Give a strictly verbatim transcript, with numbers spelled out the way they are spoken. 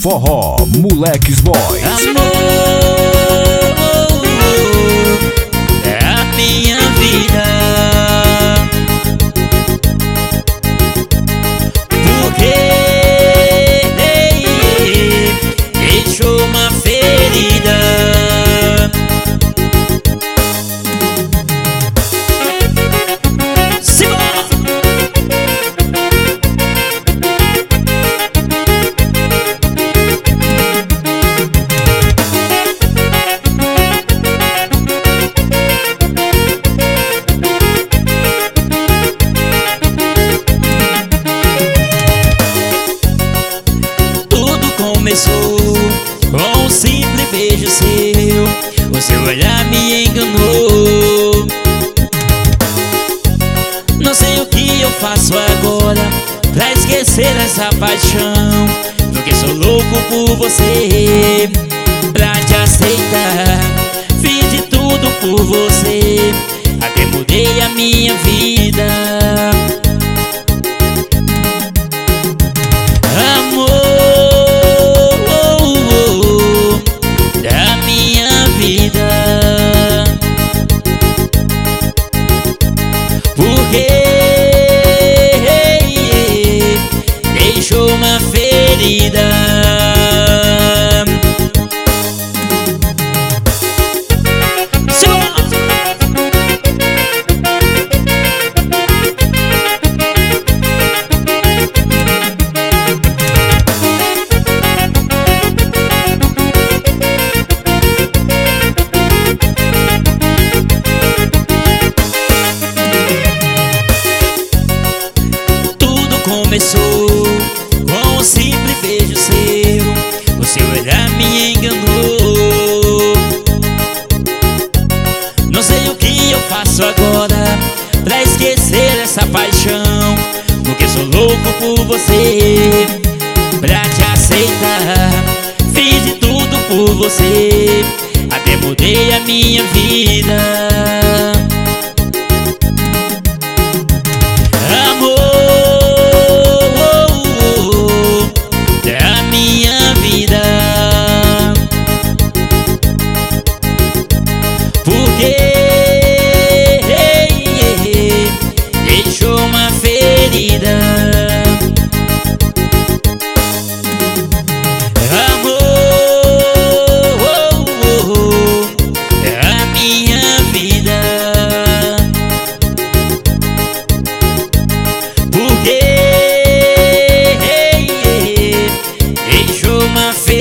forró, Moleques Boys. Amor é a minha vida, porque deixou uma ferida. Começou com um simples beijo seu, o seu olhar me enganou. Não sei o que eu faço agora pra esquecer essa paixão, porque sou louco por você. Pra te aceitar, fiz de tudo por você, até mudei a minha vida. Porque deixou uma ferida. Começou com um simples beijo seu, o seu olhar me enganou. Não sei o que eu faço agora pra esquecer essa paixão, porque sou louco por você. Pra te aceitar, fiz de tudo por você, até mudei a minha vida. Porque deixou uma ferida. Amor é a minha vida, porque deixou uma ferida.